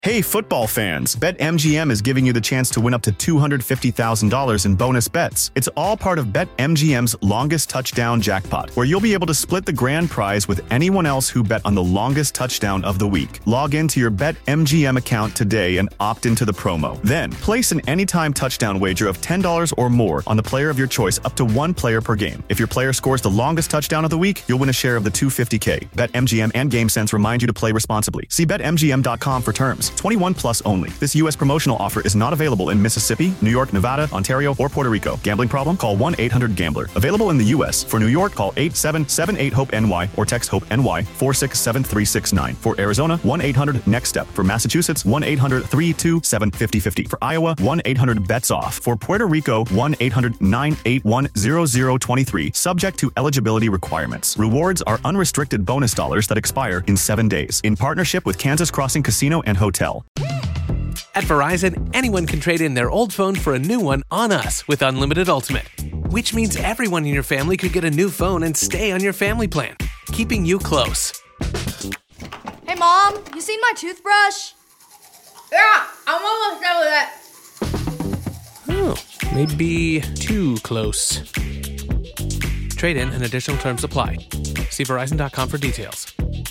Hey, football fans, BetMGM is giving you the chance to win up to $250,000 in bonus bets. It's all part of BetMGM's longest touchdown jackpot, where you'll be able to split the grand prize with anyone else who bet on the longest touchdown of the week. Log into your BetMGM account today and opt into the promo. Then, place an anytime touchdown wager of $10 or more on the player of your choice up to one player per game. If your player scores the longest touchdown of the week, you'll win a share of the $250K. BetMGM and GameSense remind you to play responsibly. See BetMGM.com for terms. 21 plus only. This U.S. promotional offer is not available in Mississippi, New York, Nevada, Ontario, or Puerto Rico. Gambling problem? Call 1-800-GAMBLER. Available in the U.S. For New York, call 877-8-HOPE-NY or text HOPE-NY 467-369. For Arizona, 1-800-NEXT-STEP. For Massachusetts, 1-800-327-5050. For Iowa, 1-800-BETS-OFF. For Puerto Rico, 1-800-981-0023. Subject to eligibility requirements. Rewards are unrestricted bonus dollars that expire in 7 days. In partnership with Kansas Crossing Casino and Hotel. At Verizon, anyone can trade in their old phone for a new one on us with Unlimited Ultimate, which means everyone in your family could get a new phone and stay on your family plan, keeping you close. Hey, Mom, you seen my toothbrush? Yeah, I'm almost done with it. Oh, maybe too close. Trade in and additional terms apply. See Verizon.com for details.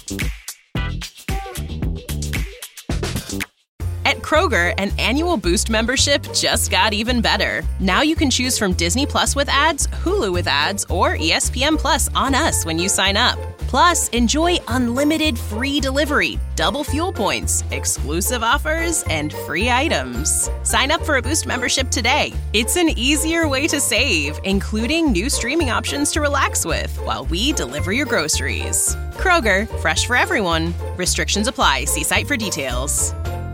At Kroger, an annual Boost membership just got even better. Now you can choose from Disney Plus with ads, Hulu with ads, or ESPN Plus on us when you sign up. Plus, enjoy unlimited free delivery, double fuel points, exclusive offers, and free items. Sign up for a Boost membership today. It's an easier way to save, including new streaming options to relax with while we deliver your groceries. Kroger, fresh for everyone. Restrictions apply. See site for details.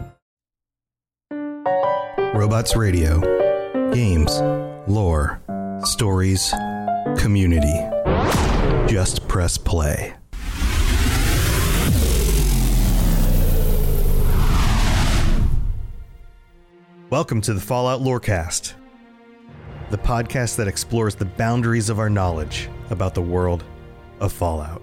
Robots Radio. Games, lore, stories, community. Just press play. Welcome to the Fallout Lorecast, the podcast that explores the boundaries of our knowledge about the world of Fallout.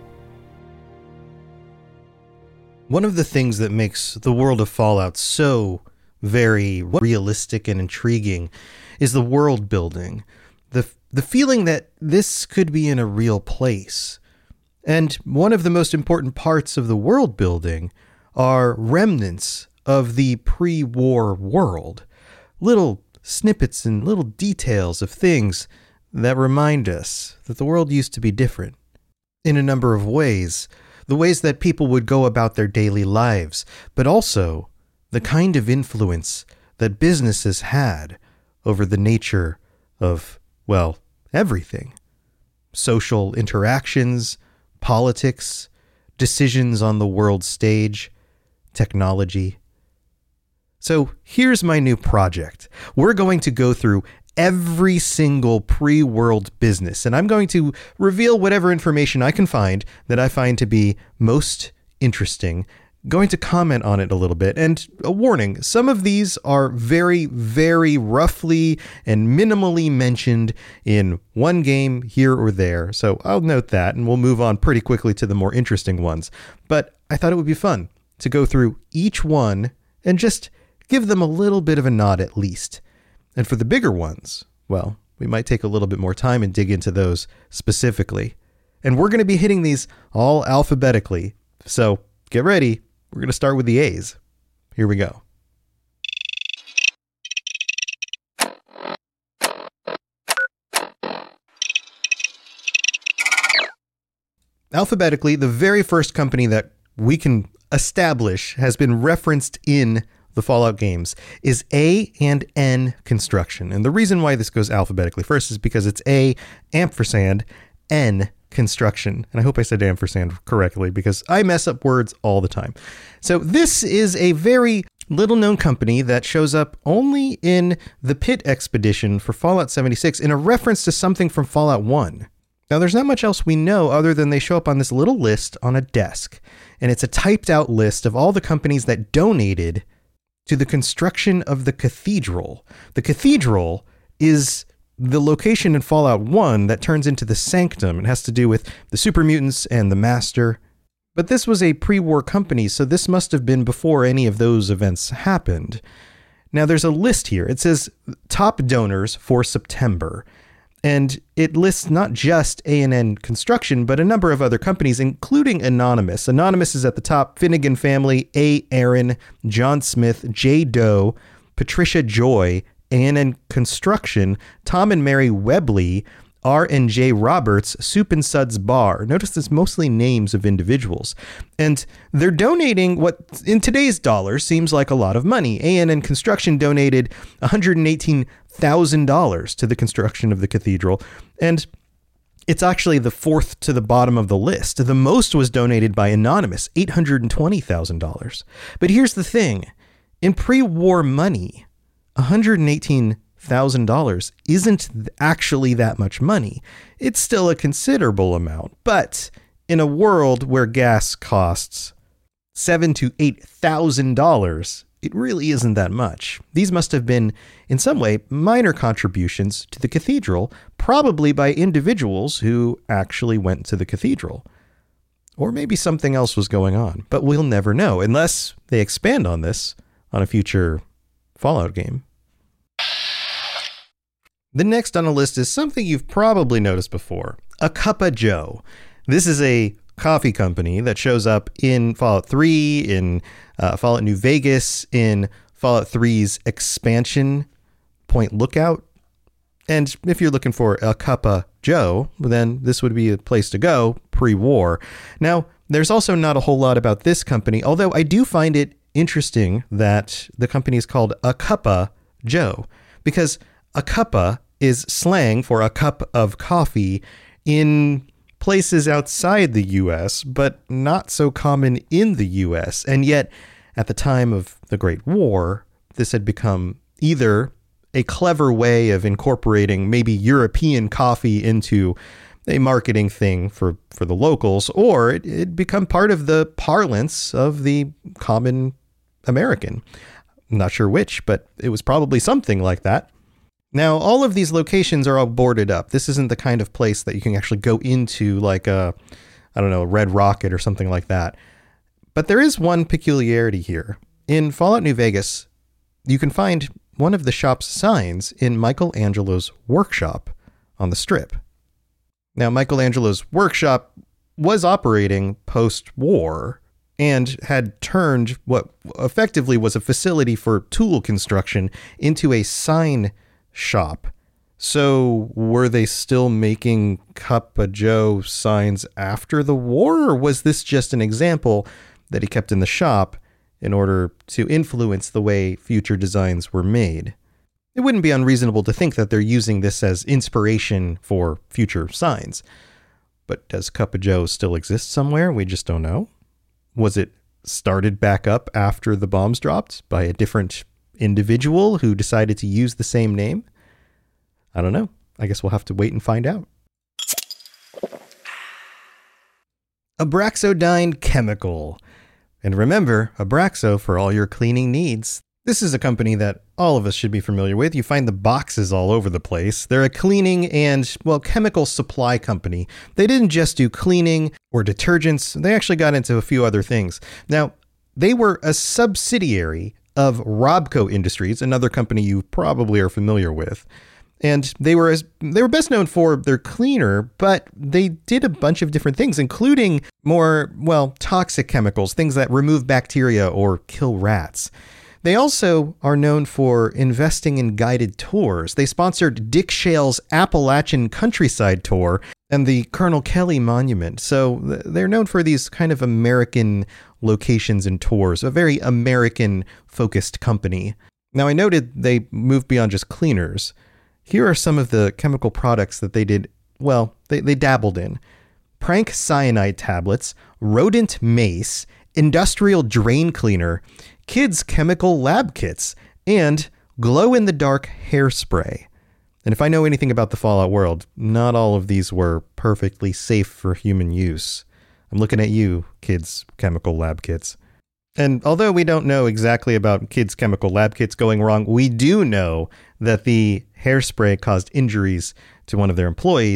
One of the things that makes the world of Fallout so very realistic and intriguing is the world building, the feeling that this could be in a real place. And one of the most important parts of the world building are remnants of the pre-war world, little snippets and little details of things that remind us that the world used to be different in a number of ways, the ways that people would go about their daily lives, but also the kind of influence that businesses had over the nature of, well, everything. Social interactions, politics, decisions on the world stage, technology. So here's my new project. We're going to go through every single pre-world business, and I'm going to reveal whatever information I can find that I find to be most interesting, going to comment on it a little bit. And a warning, some of these are very, very roughly and minimally mentioned in one game here or there. So I'll note that, and we'll move on pretty quickly to the more interesting ones. But I thought it would be fun to go through each one and just give them a little bit of a nod at least. And for the bigger ones, well, we might take a little bit more time and dig into those specifically. And we're going to be hitting these all alphabetically. So get ready. We're going to start with the A's. Here we go. Alphabetically, the very first company that we can establish has been referenced in the Fallout games is A&N Construction. And the reason why this goes alphabetically first is because it's A ampersand N Construction. And I hope I said ampersand correctly because I mess up words all the time. So this is a very little known company that shows up only in the Pit Expedition for Fallout 76 in a reference to something from Fallout 1. Now there's not much else we know other than they show up on this little list on a desk. And it's a typed out list of all the companies that donated to the construction of the cathedral. The cathedral is the location in Fallout 1 that turns into the Sanctum. It has to do with the super mutants and the Master. But this was a pre-war company, so this must have been before any of those events happened. Now, there's a list here. It says top donors for September. And it lists not just A&N Construction, but a number of other companies, including Anonymous. Anonymous is at the top. Finnegan Family, A. Aaron, John Smith, J. Doe, Patricia Joy, A&N Construction, Tom and Mary Webley, R&J Roberts, Soup and Suds Bar. Notice it's mostly names of individuals. And they're donating what in today's dollars seems like a lot of money. A&N Construction donated $118,000 to the construction of the cathedral. And it's actually the fourth to the bottom of the list. The most was donated by Anonymous, $820,000. But here's the thing. In pre-war money, $118,000 isn't actually that much money. It's still a considerable amount, but in a world where gas costs $7,000 to $8,000, it really isn't that much. These must have been, in some way, minor contributions to the cathedral, probably by individuals who actually went to the cathedral. Or maybe something else was going on, but we'll never know unless they expand on this on a future Fallout game. The next on the list is something you've probably noticed before, a Cup of Joe. This is a coffee company that shows up in Fallout 3, in Fallout New Vegas, in Fallout 3's expansion, Point Lookout. And if you're looking for a Cup of Joe, then this would be a place to go pre-war. Now, there's also not a whole lot about this company, although I do find it interesting that the company is called a Cuppa Joe, because a cuppa is slang for a cup of coffee in places outside the U.S., but not so common in the U.S. And yet, at the time of the Great War, this had become either a clever way of incorporating maybe European coffee into a marketing thing for the locals, or it'd become part of the parlance of the common American. I'm not sure which, but it was probably something like that. Now, all of these locations are all boarded up. This isn't the kind of place that you can actually go into like a Red Rocket or something like that. But there is one peculiarity here. In Fallout New Vegas, you can find one of the shop's signs in Michelangelo's workshop on the Strip. Now, Michelangelo's workshop was operating post-war and had turned what effectively was a facility for tool construction into a sign shop. So were they still making Cup of Joe signs after the war, or was this just an example that he kept in the shop in order to influence the way future designs were made? It wouldn't be unreasonable to think that they're using this as inspiration for future signs. But does Cup of Joe still exist somewhere? We just don't know. Was it started back up after the bombs dropped by a different individual who decided to use the same name? I don't know. I guess we'll have to wait and find out. Abraxodyne Chemical. And remember, Abraxo for all your cleaning needs. This is a company that all of us should be familiar with. You find the boxes all over the place. They're a cleaning and, chemical supply company. They didn't just do cleaning or detergents. They actually got into a few other things. Now, they were a subsidiary of Robco Industries, another company you probably are familiar with. And they were best known for their cleaner, but they did a bunch of different things, including more, toxic chemicals, things that remove bacteria or kill rats. They also are known for investing in guided tours. They sponsored Dick Shale's Appalachian Countryside Tour and the Colonel Kelly Monument. So they're known for these kind of American locations and tours, a very American-focused company. Now, I noted they moved beyond just cleaners. Here are some of the chemical products that they did, they dabbled in. Prank cyanide tablets, rodent mace, industrial drain cleaner, kids' chemical lab kits, and glow-in-the-dark hairspray. And if I know anything about the Fallout world, not all of these were perfectly safe for human use. I'm looking at you, kids' chemical lab kits. And although we don't know exactly about kids' chemical lab kits going wrong, we do know that the hairspray caused injuries to one of their employees,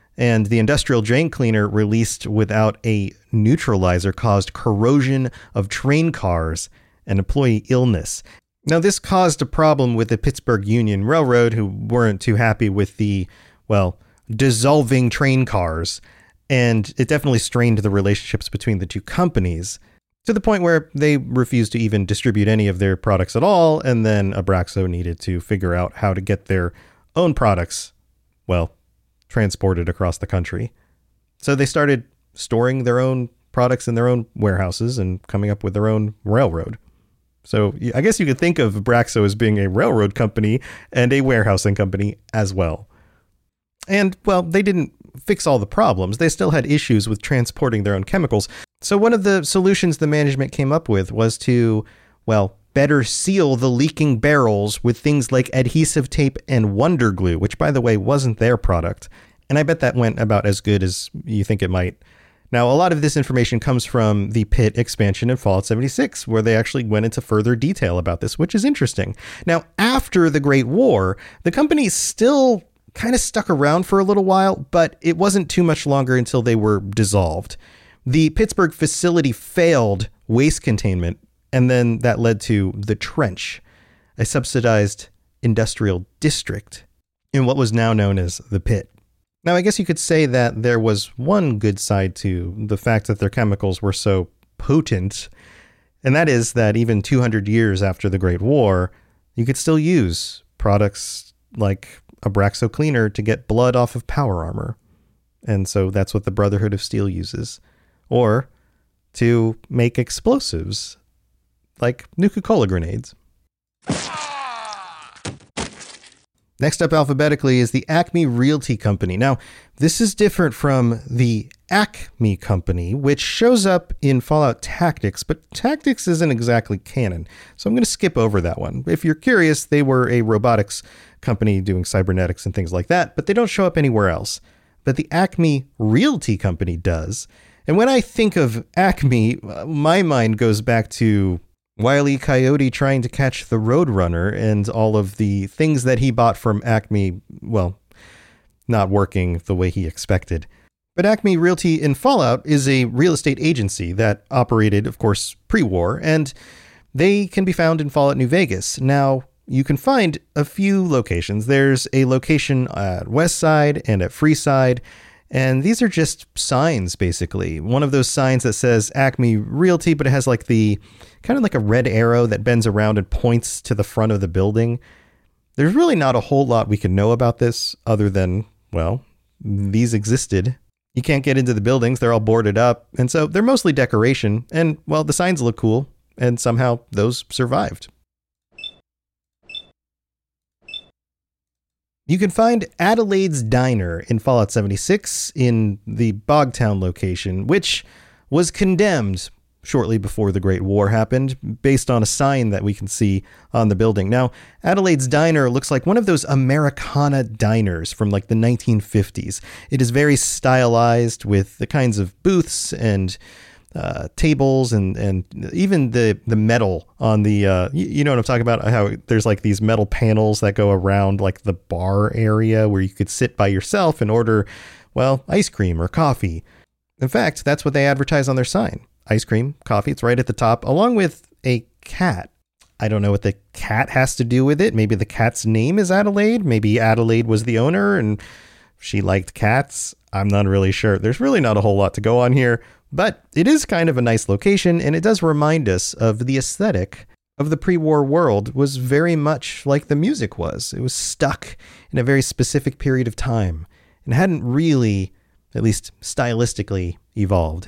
and the industrial drain cleaner released without a neutralizer caused corrosion of train cars and employee illness. Now, this caused a problem with the Pittsburgh Union Railroad, who weren't too happy with the, dissolving train cars, and it definitely strained the relationships between the two companies to the point where they refused to even distribute any of their products at all, and then Abraxo needed to figure out how to get their own products, transported across the country. So they started storing their own products in their own warehouses and coming up with their own railroad. So I guess you could think of Abraxo as being a railroad company and a warehousing company as well. And, they didn't fix all the problems. They still had issues with transporting their own chemicals. So one of the solutions the management came up with was to, better seal the leaking barrels with things like adhesive tape and Wonder Glue, which, by the way, wasn't their product. And I bet that went about as good as you think it might. Now, a lot of this information comes from the pit expansion in Fallout 76, where they actually went into further detail about this, which is interesting. Now, after the Great War, the company still kind of stuck around for a little while, but it wasn't too much longer until they were dissolved. The Pittsburgh facility failed waste containment, and then that led to the Trench, a subsidized industrial district in what was now known as the Pit. Now, I guess you could say that there was one good side to the fact that their chemicals were so potent, and that is that even 200 years after the Great War, you could still use products like Abraxo Cleaner to get blood off of power armor. And so that's what the Brotherhood of Steel uses. Or to make explosives, like Nuka-Cola grenades. Next up alphabetically is the Acme Realty Company. Now, this is different from the Acme Company, which shows up in Fallout Tactics, but Tactics isn't exactly canon, so I'm going to skip over that one. If you're curious, they were a robotics company doing cybernetics and things like that, but they don't show up anywhere else. But the Acme Realty Company does. And when I think of Acme, my mind goes back to Wile E. Coyote trying to catch the Roadrunner and all of the things that he bought from Acme, not working the way he expected. But Acme Realty in Fallout is a real estate agency that operated, of course, pre-war, and they can be found in Fallout New Vegas. Now, you can find a few locations. There's a location at Westside and at Freeside, and these are just signs, basically. One of those signs that says Acme Realty, but it has like the kind of like a red arrow that bends around and points to the front of the building. There's really not a whole lot we can know about this other than, these existed. You can't get into the buildings. They're all boarded up. And so they're mostly decoration. And, the signs look cool. And somehow those survived. You can find Adelaide's Diner in Fallout 76 in the Bogtown location, which was condemned shortly before the Great War happened, based on a sign that we can see on the building. Now, Adelaide's Diner looks like one of those Americana diners from like the 1950s. It is very stylized with the kinds of booths and tables and even the metal on the, you know what I'm talking about? How there's like these metal panels that go around like the bar area where you could sit by yourself and order, ice cream or coffee. In fact, that's what they advertise on their sign. Ice cream, coffee, it's right at the top, along with a cat. I don't know what the cat has to do with it. Maybe the cat's name is Adelaide. Maybe Adelaide was the owner and she liked cats. I'm not really sure. There's really not a whole lot to go on here, but it is kind of a nice location, and it does remind us of the aesthetic of the pre-war world was very much like the music was. It was stuck in a very specific period of time and hadn't really, at least stylistically, evolved.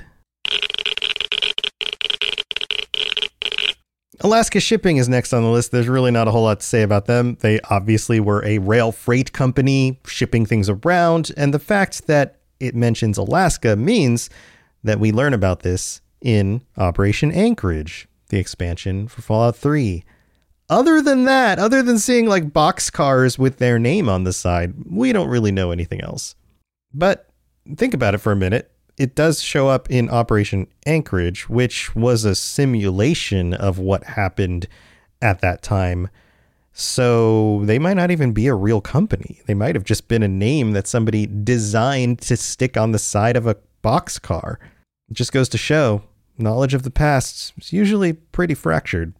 Alaska Shipping is next on the list. There's really not a whole lot to say about them. They obviously were a rail freight company shipping things around, and the fact that it mentions Alaska means that we learn about this in Operation Anchorage, the expansion for Fallout 3. Other than that, other than seeing like boxcars with their name on the side, we don't really know anything else. But think about it for a minute. It does show up in Operation Anchorage, which was a simulation of what happened at that time. So they might not even be a real company. They might have just been a name that somebody designed to stick on the side of a boxcar. It just goes to show, knowledge of the past is usually pretty fractured.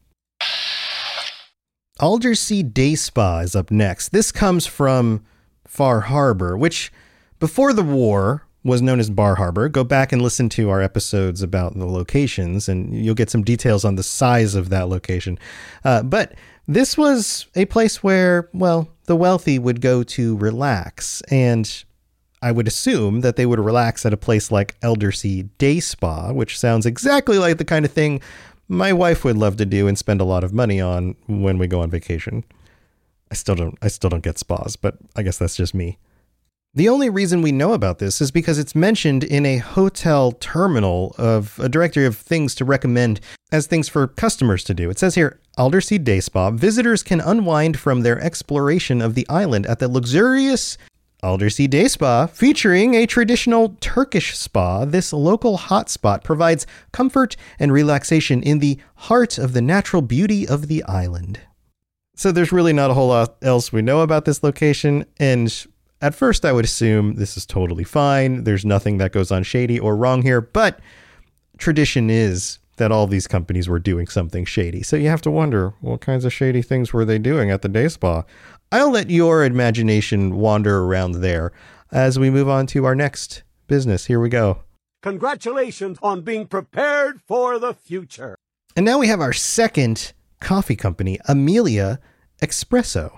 Aldersea Day Spa is up next. This comes from Far Harbor, which before the war was known as Bar Harbor. Go back and listen to our episodes about the locations, and you'll get some details on the size of that location. But this was a place where, well, the wealthy would go to relax, and I would assume that they would relax at a place like Aldersea Day Spa, which sounds exactly like the kind of thing my wife would love to do and spend a lot of money on when we go on vacation. I still don't get spas, but I guess that's just me. The only reason we know about this is because it's mentioned in a hotel terminal of a directory of things to recommend as things for customers to do. It says here, Aldersea Day Spa, visitors can unwind from their exploration of the island at the luxurious Aldersea Day Spa, featuring a traditional Turkish spa. This local hotspot provides comfort and relaxation in the heart of the natural beauty of the island. So there's really not a whole lot else we know about this location, and at first I would assume this is totally fine. There's nothing that goes on shady or wrong here, but tradition is that all these companies were doing something shady. So you have to wonder, what kinds of shady things were they doing at the day spa? I'll let your imagination wander around there as we move on to our next business. Here we go. Congratulations on being prepared for the future. And now we have our second coffee company, Amelia Espresso.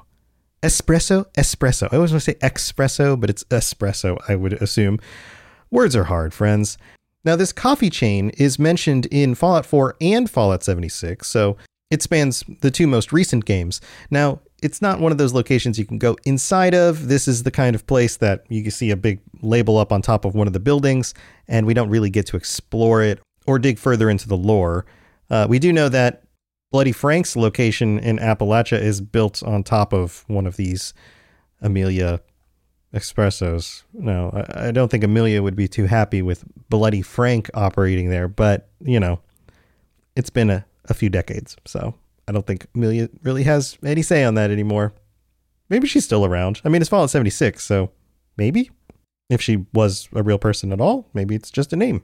Espresso. I always want to say espresso, but it's espresso, I would assume. Words are hard, friends. Now, this coffee chain is mentioned in Fallout 4 and Fallout 76, so it spans the two most recent games. Now, it's not one of those locations you can go inside of. This is the kind of place that you can see a big label up on top of one of the buildings, and we don't really get to explore it or dig further into the lore. We do know that Bloody Frank's location in Appalachia is built on top of one of these Amelia Espressos. No, I don't think Amelia would be too happy with Bloody Frank operating there, but, you know, it's been a few decades, so I don't think Amelia really has any say on that anymore. Maybe she's still around. I mean, it's Fallout 76, so maybe. If she was a real person at all, maybe it's just a name.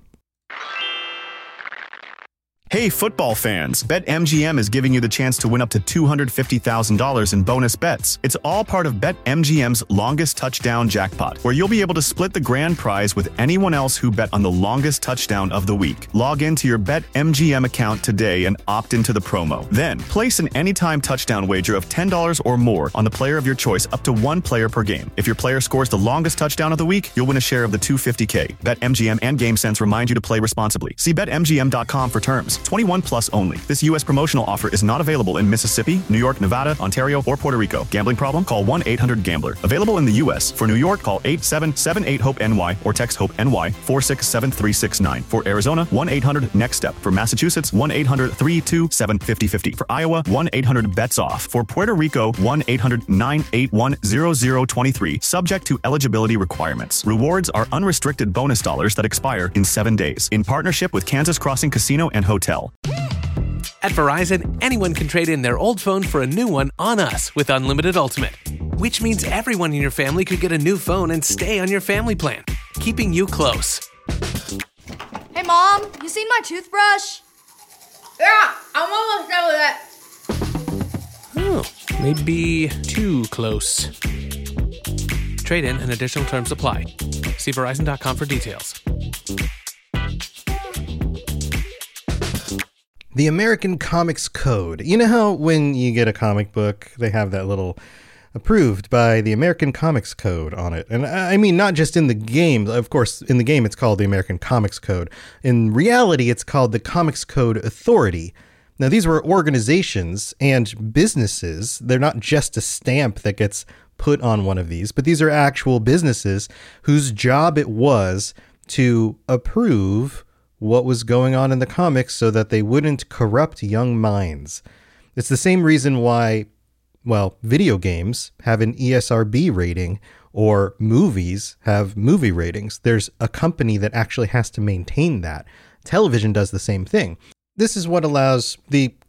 Hey, football fans, BetMGM is giving you the chance to win up to $250,000 in bonus bets. It's all part of BetMGM's longest touchdown jackpot, where you'll be able to split the grand prize with anyone else who bet on the longest touchdown of the week. Log into your BetMGM account today and opt into the promo. Then, place an anytime touchdown wager of $10 or more on the player of your choice up to one player per game. If your player scores the longest touchdown of the week, you'll win a share of the $250K. BetMGM and GameSense remind you to play responsibly. See BetMGM.com for terms. 21 plus only. This U.S. promotional offer is not available in Mississippi, New York, Nevada, Ontario, or Puerto Rico. Gambling problem? Call 1-800-GAMBLER. Available in the U.S. For New York, call 877-8-HOPE-NY or text HOPE-NY 467-369. For Arizona, 1-800-NEXT-STEP. For Massachusetts, 1-800-327-5050. For Iowa, 1-800-BETS-OFF. For Puerto Rico, 1-800-981-0023. Subject to eligibility requirements. Rewards are unrestricted bonus dollars that expire in 7 days. In partnership with Kansas Crossing Casino and Hotel. At Verizon, anyone can trade in their old phone for a new one on us with Unlimited Ultimate, which means everyone in your family could get a new phone and stay on your family plan, keeping you close. Hey, Mom, you seen my toothbrush? Yeah, I'm almost done with it. Oh, maybe too close. Trade in and additional terms apply. See Verizon.com for details. The American Comics Code. You know how when you get a comic book, they have that little approved by the American Comics Code on it. And I mean, not just in the game. Of course, in the game, it's called the American Comics Code. In reality, it's called the Comics Code Authority. Now, these were organizations and businesses. They're not just a stamp that gets put on one of these, but these are actual businesses whose job it was to approve what was going on in the comics so that they wouldn't corrupt young minds. It's the same reason why, well, video games have an ESRB rating or movies have movie ratings. There's a company that actually has to maintain that. Television does the same thing. This is what allows the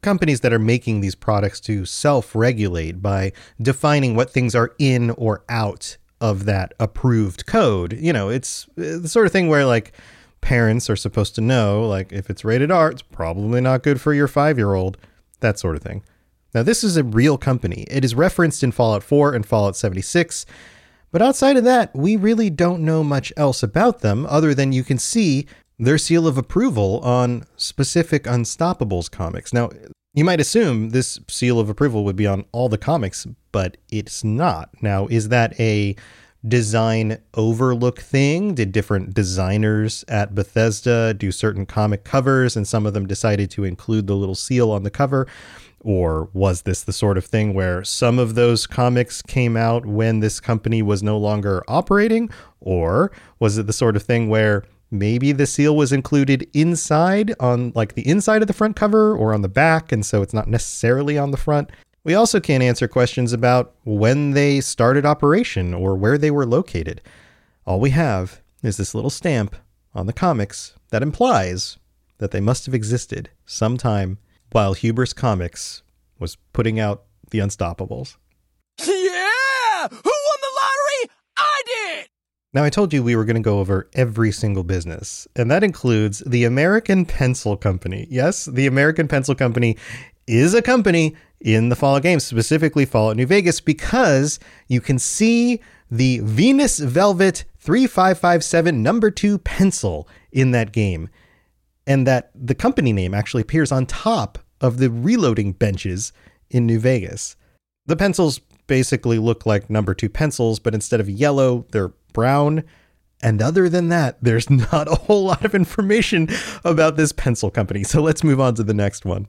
companies that are making these products to self-regulate by defining what things are in or out of that approved code. You know, it's the sort of thing where like parents are supposed to know, like if it's rated R, it's probably not good for your 5-year-old, that sort of thing. Now, this is a real company. It is referenced in Fallout 4 and Fallout 76. But outside of that, we really don't know much else about them other than you can see their seal of approval on specific Unstoppables comics. Now, you might assume this seal of approval would be on all the comics, but it's not. Now, is that a design overlook thing? Did different designers at Bethesda do certain comic covers and some of them decided to include the little seal on the cover? Or was this the sort of thing where some of those comics came out when this company was no longer operating? Or was it the sort of thing where maybe the seal was included inside on like the inside of the front cover or on the back, and so it's not necessarily on the front? We also can't answer questions about when they started operation or where they were located. All we have is this little stamp on the comics that implies that they must have existed sometime while Hubris Comics was putting out the Unstoppables. Yeah! Who won the lottery? I did! Now, I told you we were going to go over every single business, and that includes the American Pencil Company. Yes, the American Pencil Company is a company in the Fallout games, specifically Fallout New Vegas, because you can see the Venus Velvet 3557 number 2 pencil in that game. And that the company name actually appears on top of the reloading benches in New Vegas. The pencils basically look like number 2 pencils, but instead of yellow, they're brown. And other than that, there's not a whole lot of information about this pencil company. So let's move on to the next one.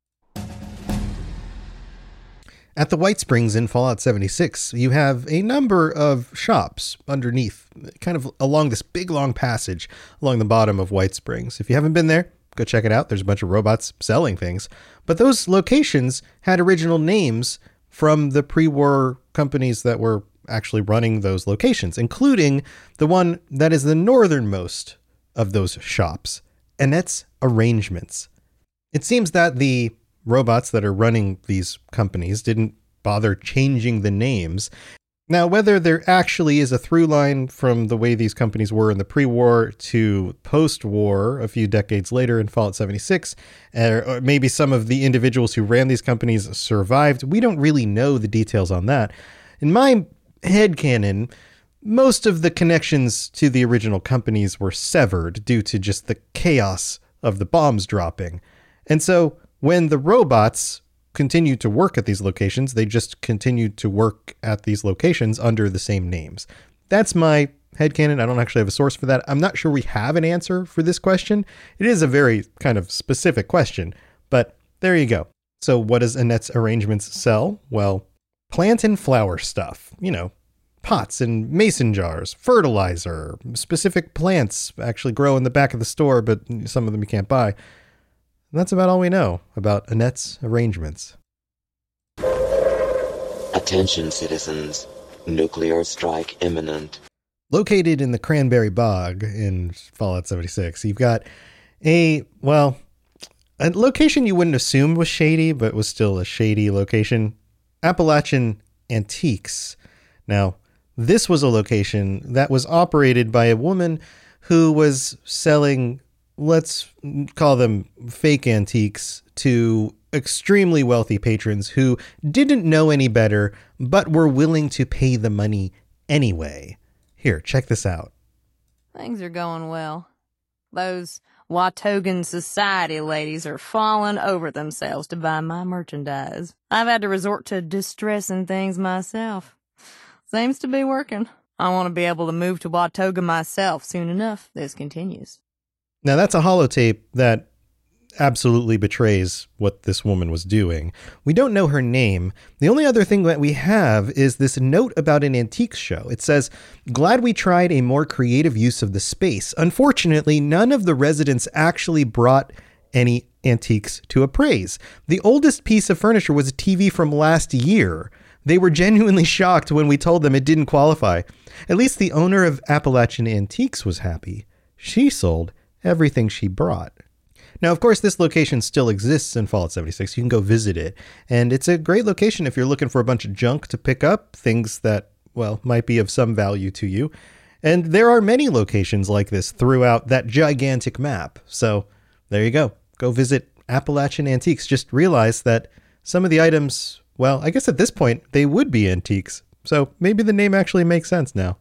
At the White Springs in Fallout 76, you have a number of shops underneath, kind of along this big long passage along the bottom of White Springs. If you haven't been there, go check it out. There's a bunch of robots selling things. But those locations had original names from the pre-war companies that were actually running those locations, including the one that is the northernmost of those shops, and that's Arrangements. It seems that the robots that are running these companies didn't bother changing the names. Now, whether there actually is a through line from the way these companies were in the pre-war to post-war a few decades later in Fallout 76, or maybe some of the individuals who ran these companies survived, we don't really know the details on that. In my headcanon, most of the connections to the original companies were severed due to just the chaos of the bombs dropping. And so when the robots continued to work at these locations, they just continued to work at these locations under the same names. That's my headcanon. I don't actually have a source for that. I'm not sure we have an answer for this question. It is a very kind of specific question, but there you go. So what does Annette's Arrangements sell? Well, plant and flower stuff, you know, pots and mason jars, fertilizer, specific plants actually grow in the back of the store, but some of them you can't buy. And that's about all we know about Annette's Arrangements. Attention, citizens. Nuclear strike imminent. Located in the Cranberry Bog in Fallout 76, you've got a location you wouldn't assume was shady, but was still a shady location. Appalachian Antiques. Now, this was a location that was operated by a woman who was selling, let's call them fake antiques, to extremely wealthy patrons who didn't know any better, but were willing to pay the money anyway. Here, check this out. Things are going well. Those Watogan Society ladies are falling over themselves to buy my merchandise. I've had to resort to distressing things myself. Seems to be working. I want to be able to move to Watoga myself soon enough. This continues. Now, that's a holotape that absolutely betrays what this woman was doing. We don't know her name. The only other thing that we have is this note about an antiques show. It says, "Glad we tried a more creative use of the space. Unfortunately, none of the residents actually brought any antiques to appraise. The oldest piece of furniture was a TV from last year. They were genuinely shocked when we told them it didn't qualify. At least the owner of Appalachian Antiques was happy. She sold everything she brought." Now, of course, this location still exists in Fallout 76. You can go visit it. And it's a great location if you're looking for a bunch of junk to pick up, things that, well, might be of some value to you. And there are many locations like this throughout that gigantic map. So there you go. Go visit Appalachian Antiques. Just realize that some of the items, well, I guess at this point, they would be antiques. So maybe the name actually makes sense now.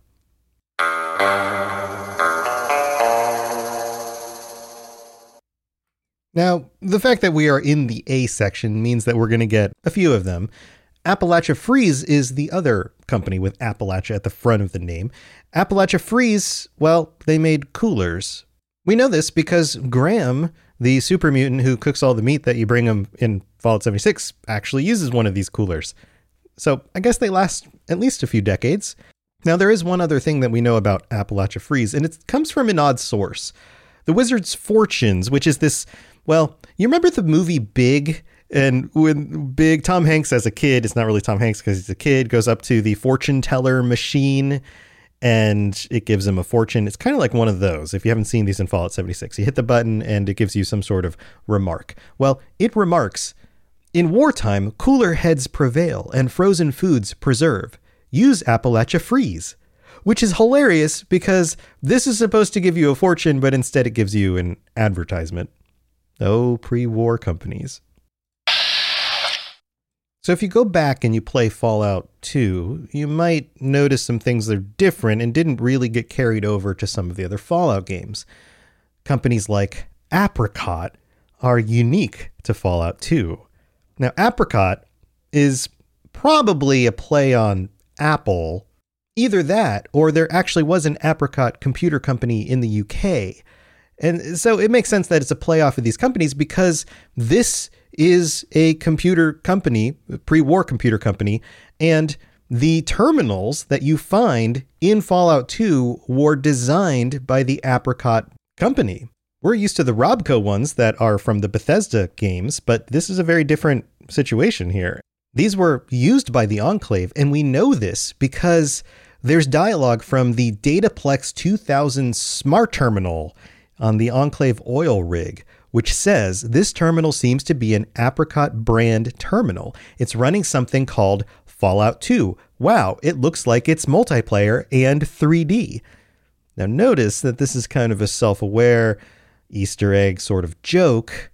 Now, the fact that we are in the A section means that we're going to get a few of them. Appalachia Freeze is the other company with Appalachia at the front of the name. Appalachia Freeze, well, they made coolers. We know this because Graham, the super mutant who cooks all the meat that you bring him in Fallout 76, actually uses one of these coolers. So I guess they last at least a few decades. Now, there is one other thing that we know about Appalachia Freeze, and it comes from an odd source. The Wizard's Fortunes, which is this, well, you remember the movie Big? And when Big, Tom Hanks as a kid, it's not really Tom Hanks because he's a kid, goes up to the fortune teller machine and it gives him a fortune. It's kind of like one of those. If you haven't seen these in Fallout 76, you hit the button and it gives you some sort of remark. Well, it remarks, in wartime, cooler heads prevail and frozen foods preserve. Use Appalachia Freeze. Which is hilarious because this is supposed to give you a fortune, but instead it gives you an advertisement. Oh, pre-war companies. So if you go back and you play Fallout 2, you might notice some things that are different and didn't really get carried over to some of the other Fallout games. Companies like Apricot are unique to Fallout 2. Now, Apricot is probably a play on Apple. Either that, or there actually was an Apricot computer company in the UK. And so it makes sense that it's a play off of these companies because this is a computer company, a pre-war computer company, and the terminals that you find in Fallout 2 were designed by the Apricot company. We're used to the Robco ones that are from the Bethesda games, but this is a very different situation here. These were used by the Enclave, and we know this because there's dialogue from the Dataplex 2000 smart terminal on the Enclave oil rig, which says this terminal seems to be an Apricot brand terminal. It's running something called Fallout 2. Wow, it looks like it's multiplayer and 3D. Now notice that this is kind of a self-aware Easter egg sort of joke.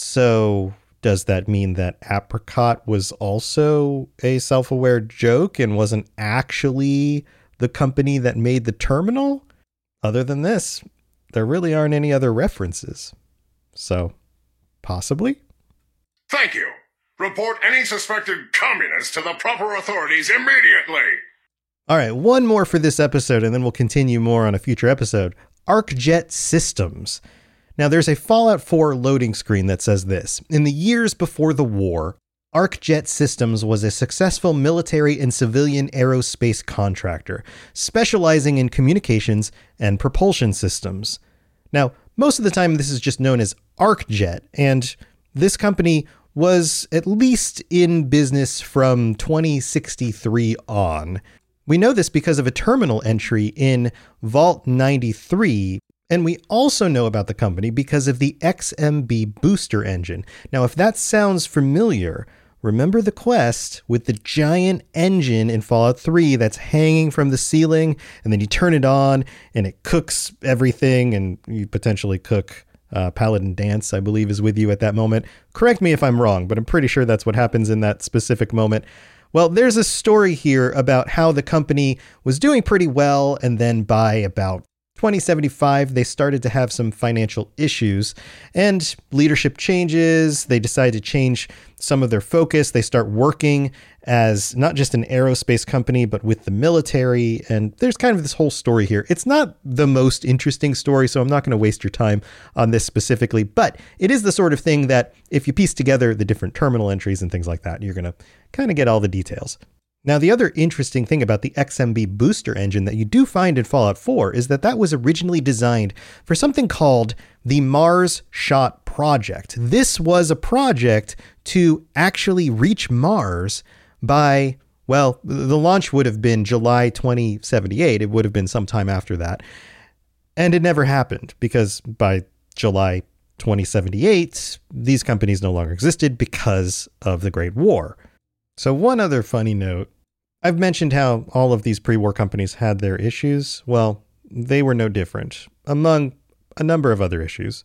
So does that mean that Apricot was also a self-aware joke and wasn't actually the company that made the terminal? Other than this, there really aren't any other references. So, possibly? Thank you. Report any suspected communists to the proper authorities immediately. All right, one more for this episode, and then we'll continue more on a future episode. ArcJet Systems. Now, there's a Fallout 4 loading screen that says this. In the years before the war, ArcJet Systems was a successful military and civilian aerospace contractor, specializing in communications and propulsion systems. Now, most of the time, this is just known as ArcJet, and this company was at least in business from 2063 on. We know this because of a terminal entry in Vault 93, and we also know about the company because of the XMB booster engine. Now, if that sounds familiar, remember the quest with the giant engine in Fallout 3 that's hanging from the ceiling, and then you turn it on, and it cooks everything, and you potentially cook Paladin Danse, I believe, is with you at that moment. Correct me if I'm wrong, but I'm pretty sure that's what happens in that specific moment. Well, there's a story here about how the company was doing pretty well, and then by about 2075, they started to have some financial issues and leadership changes. They decided to change some of their focus. They start working as not just an aerospace company, but with the military. And there's kind of this whole story here. It's not the most interesting story, so I'm not going to waste your time on this specifically, but it is the sort of thing that if you piece together the different terminal entries and things like that, you're going to kind of get all the details. Now, the other interesting thing about the XMB booster engine that you do find in Fallout 4 is that was originally designed for something called the Mars Shot Project. This was a project to actually reach Mars by, well, the launch would have been July 2078. It would have been sometime after that. And it never happened because by July 2078, these companies no longer existed because of the Great War. So one other funny note, I've mentioned how all of these pre-war companies had their issues. Well, they were no different. Among a number of other issues,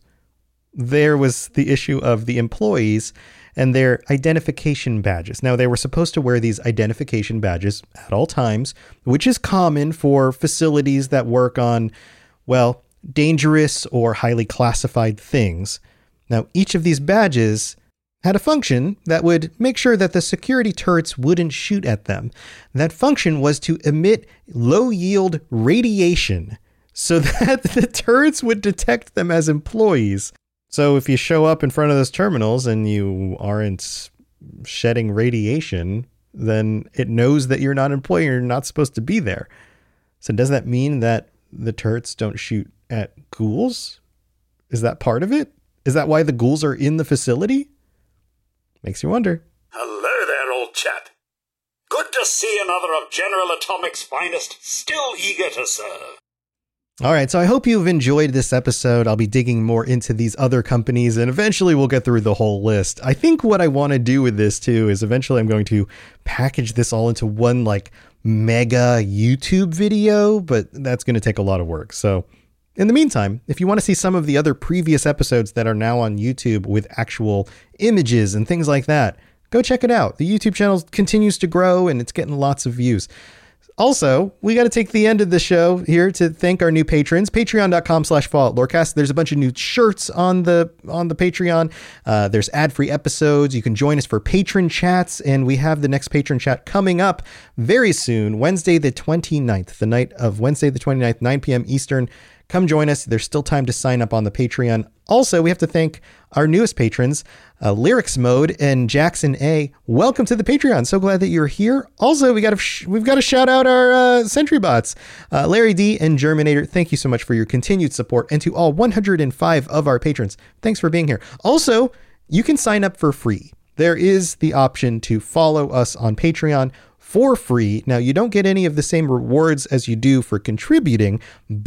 there was the issue of the employees and their identification badges. Now, they were supposed to wear these identification badges at all times, which is common for facilities that work on, well, dangerous or highly classified things. Now, each of these badges had a function that would make sure that the security turrets wouldn't shoot at them. That function was to emit low-yield radiation so that the turrets would detect them as employees. So if you show up in front of those terminals and you aren't shedding radiation, then it knows that you're not an employee, you're not supposed to be there. So does that mean that the turrets don't shoot at ghouls? Is that part of it? Is that why the ghouls are in the facility? Makes you wonder. Hello there, old chap. Good to see another of General Atomic's finest, still eager to serve. All right, so I hope you've enjoyed this episode. I'll be digging more into these other companies, and eventually we'll get through the whole list. I think what I want to do with this, too, is eventually I'm going to package this all into one, mega YouTube video, but that's going to take a lot of work. So in the meantime, if you want to see some of the other previous episodes that are now on YouTube with actual images and things like that, go check it out. The YouTube channel continues to grow, and it's getting lots of views. Also, we got to take the end of the show here to thank our new patrons. Patreon.com/FalloutLoreCast. There's a bunch of new shirts on the Patreon. There's ad-free episodes. You can join us for patron chats, and we have the next patron chat coming up very soon, Wednesday the 29th, the night of Wednesday the 29th, 9 p.m. Eastern. Come join us. There's still time to sign up on the Patreon. Also, we have to thank our newest patrons, Lyrics Mode and Jackson A. Welcome to the Patreon. So glad that you're here. Also, we've got to shout out our Sentry Bots, Larry D and Germinator. Thank you so much for your continued support, and to all 105 of our patrons, thanks for being here. Also, you can sign up for free. There is the option to follow us on Patreon for free. Now, you don't get any of the same rewards as you do for contributing,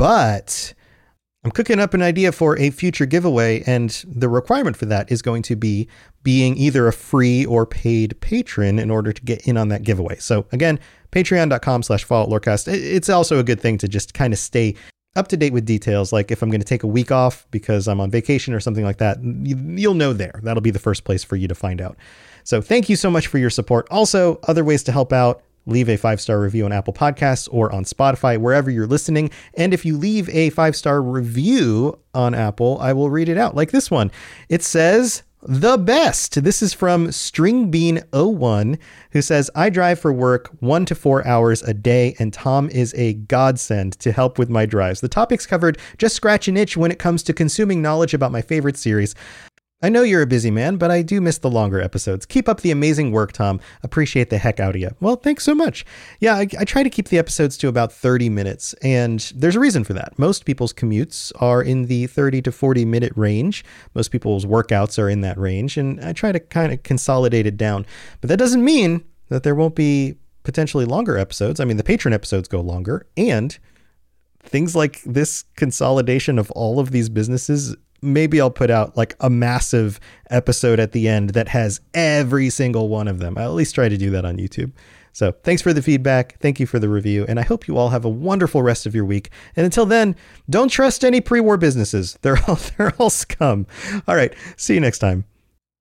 but I'm cooking up an idea for a future giveaway, and the requirement for that is going to be being either a free or paid patron in order to get in on that giveaway. So again, patreon.com/FalloutLoreCast. It's also a good thing to just kind of stay up to date with details. Like if I'm going to take a week off because I'm on vacation or something like that, you'll know there. That'll be the first place for you to find out. So thank you so much for your support. Also, other ways to help out: leave a 5-star review on Apple Podcasts or on Spotify, wherever you're listening. And if you leave a 5-star review on Apple, I will read it out, like this one. It says, "The best." This is from Stringbean01, who says, "I drive for work 1 to 4 hours a day, and Tom is a godsend to help with my drives. The topics covered just scratch an itch when it comes to consuming knowledge about my favorite series. I know you're a busy man, but I do miss the longer episodes. Keep up the amazing work, Tom. Appreciate the heck out of you." Well, thanks so much. Yeah, I try to keep the episodes to about 30 minutes, and there's a reason for that. Most people's commutes are in the 30 to 40 minute range. Most people's workouts are in that range, and I try to kind of consolidate it down. But that doesn't mean that there won't be potentially longer episodes. I mean, the patron episodes go longer, and things like this consolidation of all of these businesses, maybe I'll put out like a massive episode at the end that has every single one of them. I'll at least try to do that on YouTube. So thanks for the feedback. Thank you for the review. And I hope you all have a wonderful rest of your week. And until then, don't trust any pre-war businesses. They're all scum. All right. See you next time.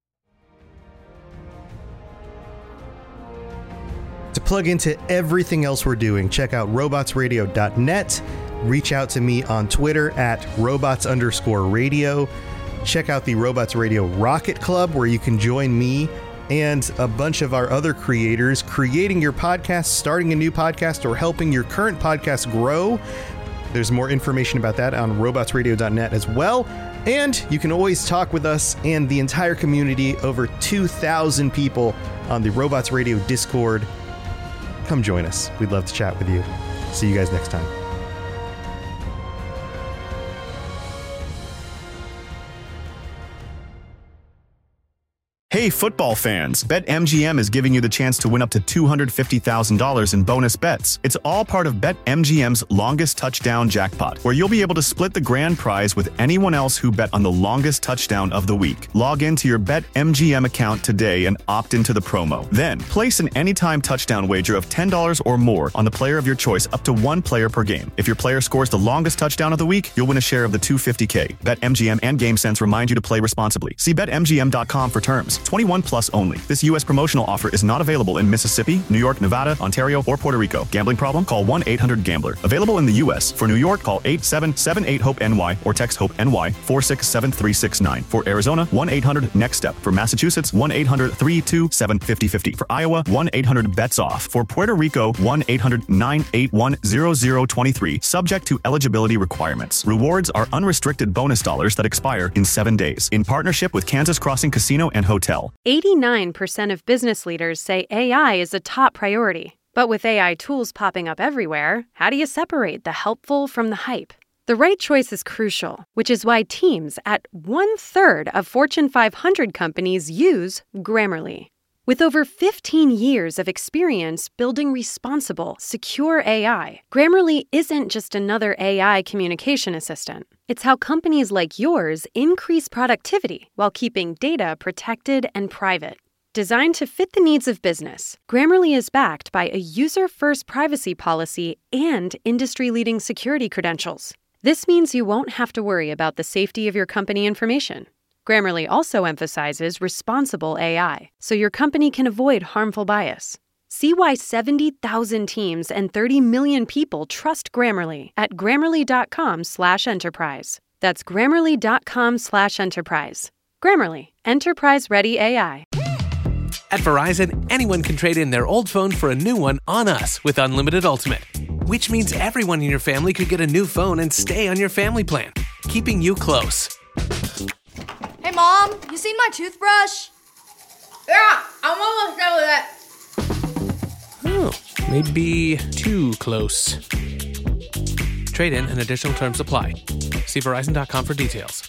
To plug into everything else we're doing, check out robotsradio.net. Reach out to me on Twitter at robots_radio. Check out the Robots Radio Rocket Club, where you can join me and a bunch of our other creators creating your podcast, starting a new podcast, or helping your current podcast grow. There's more information about that on robotsradio.net as well. And you can always talk with us and the entire community, over 2,000 people on the Robots Radio Discord. Come join us. We'd love to chat with you. See you guys next time. Hey, Hey, football fans, BetMGM is giving you the chance to win up to $250,000 in bonus bets. It's all part of BetMGM's longest touchdown jackpot, where you'll be able to split the grand prize with anyone else who bet on the longest touchdown of the week. Log into your BetMGM account today and opt into the promo. Then, place an anytime touchdown wager of $10 or more on the player of your choice up to one player per game. If your player scores the longest touchdown of the week, you'll win a share of the $250K. BetMGM and GameSense remind you to play responsibly. See BetMGM.com for terms. 21 plus only. This U.S. promotional offer is not available in Mississippi, New York, Nevada, Ontario, or Puerto Rico. Gambling problem? Call 1-800-GAMBLER. Available in the U.S. For New York, call 8778-HOPE-NY or text HOPE-NY 467-369. For Arizona, 1-800-NEXT-STEP. For Massachusetts, 1-800-327-5050. For Iowa, 1-800-BETS-OFF. For Puerto Rico, 1-800-981-0023. Subject to eligibility requirements. Rewards are unrestricted bonus dollars that expire in 7 days. In partnership with Kansas Crossing Casino and Hotel. 89% of business leaders say AI is a top priority. But with AI tools popping up everywhere, how do you separate the helpful from the hype? The right choice is crucial, which is why teams at 1/3 of Fortune 500 companies use Grammarly. With over 15 years of experience building responsible, secure AI, Grammarly isn't just another AI communication assistant. It's how companies like yours increase productivity while keeping data protected and private. Designed to fit the needs of business, Grammarly is backed by a user-first privacy policy and industry-leading security credentials. This means you won't have to worry about the safety of your company information. Grammarly also emphasizes responsible AI, so your company can avoid harmful bias. See why 70,000 teams and 30 million people trust Grammarly at Grammarly.com/enterprise. That's Grammarly.com/enterprise. Grammarly, enterprise-ready AI. At Verizon, anyone can trade in their old phone for a new one on us with Unlimited Ultimate, which means everyone in your family could get a new phone and stay on your family plan, keeping you close. Hey, Mom, you seen my toothbrush? Yeah, I'm almost done with it. Oh, maybe too close. Trade-in and additional terms apply. See Verizon.com for details.